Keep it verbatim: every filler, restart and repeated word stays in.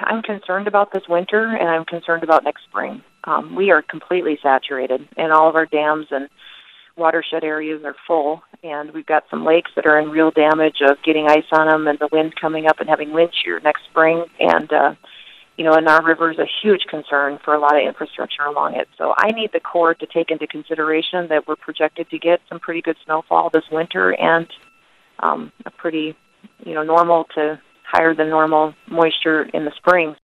I'm concerned about this winter, and I'm concerned about next spring. Um, we are completely saturated, and all of our dams and watershed areas are full, and we've got some lakes that are in real damage of getting ice on them and the wind coming up and having wind shear next spring. And, uh, you know, and our river is a huge concern for a lot of infrastructure along it. So I need the Corps to take into consideration that we're projected to get some pretty good snowfall this winter and um, a pretty, you know, normal to higher than normal moisture in the spring.